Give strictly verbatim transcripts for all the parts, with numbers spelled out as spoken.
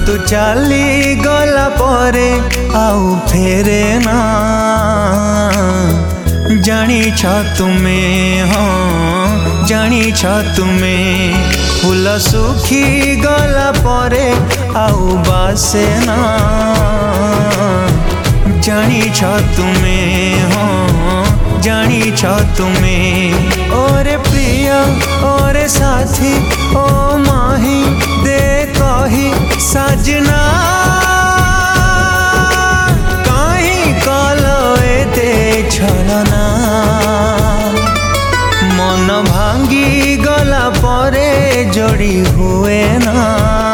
तू चली गला परे आउ फेरे ना जानी छ तुम्हें हाँ जानी छ तुम्हें फूल सुखी गला परे आउ बासे ना जानी छ तुम्हें हाँ जानी छ तुम्हें ओरे प्रिय ओरे साथी ओ माही दे कही सजना कहीं कलो एते छलना मन भांगी गला परे जोड़ी हुए ना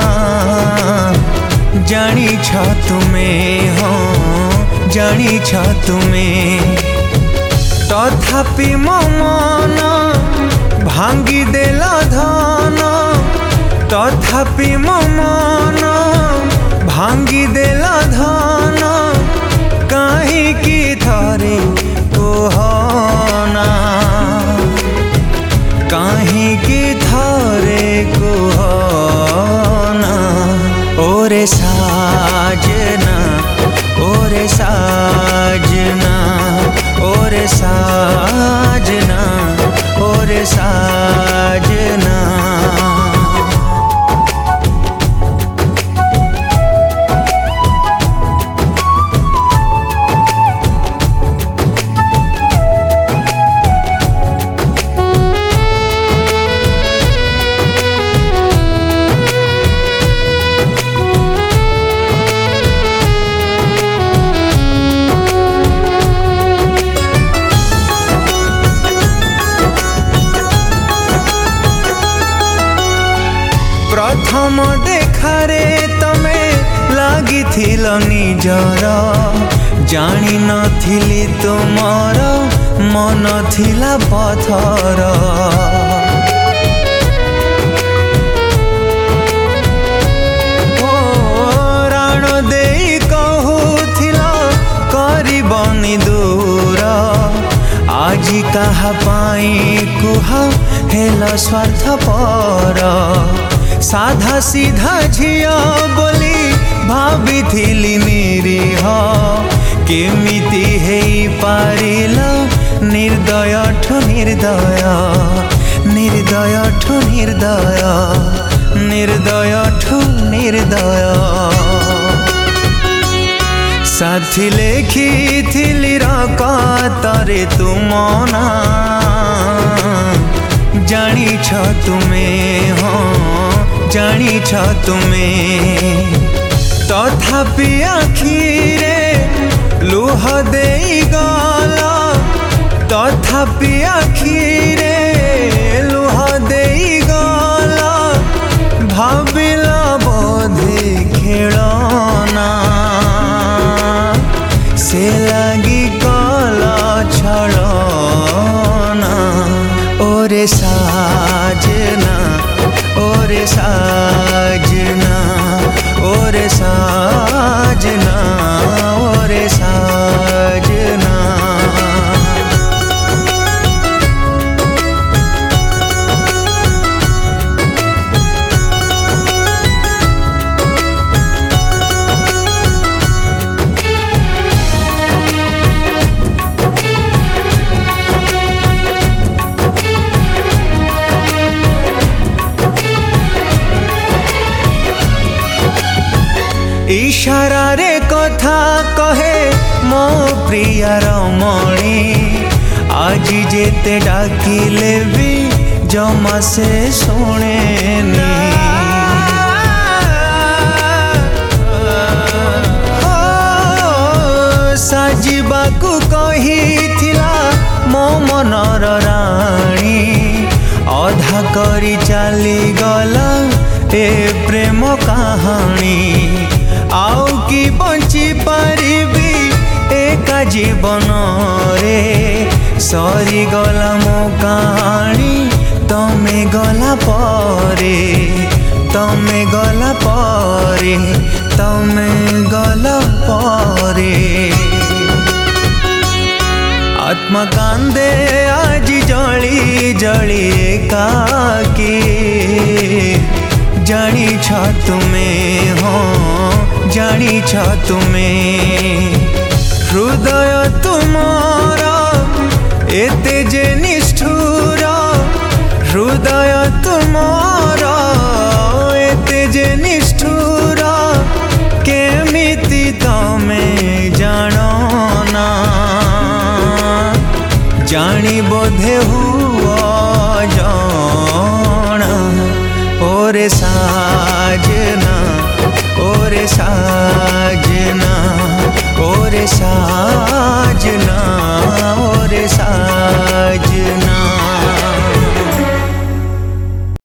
जानी छ तुम्हें हाँ जानी छ तुम्हें तथापि मो मन भांगी देल धन तथापि मो मन भांगी देल धन कहीं की थरे कहना कहीं की थरे कहना ओरे साजना ओरे साजना ओरे साजना ओरे साजना प्रथम देखारे तमे लागी थिल निजर जानी नथिली तुमर मन थिला पथर ओ राण देई कहूथिल करिबनी दूर आजी कहा पाई कुह हेल स्वार्थपर साधा सीधा झिया बोली भाभी थिली निरीह केमिति हेई पारिल निर्दय ठु निर्दय निर्दय ठु निर्दय निर्दय ठु निर्दय साथी लेखी थिली रकातरे तुम ना जानी छ तुम्हें हाँ जानी छ तुम्हें तथापि आखिरे लुह देई गला तथापि आखिरे लुह देई गला भाबिला बोधे खेलना से लगी गला छलना ओरे साजना ओरे साजना ओरे साजना ओरे साजना इशारा रे कथा कहे मो प्रिया रमणी आज जेते डाकिले भी जमा से सुनेनी साजिबाकू कहिथिला मो मनर राणी अधा करी चली गला ए प्रेम कहानी आउ की बंची पारिबी एका जीवन रे सरी गला मो कहानी तमे गला परे तमे गला परे तमे गला परे आत्मा कांदे आज जली जली एकाकी जानी छ तुम्हें हो जानी छ तुम्हें हृदय तुमारा एते जे निष्ठुर हृदय तुमारा एते जे निष्ठुर केमिति तमे जानो ना जानी बोधे हुआ जाना ओरे साजना ओरे साजना ओरे साजना ओरे साजना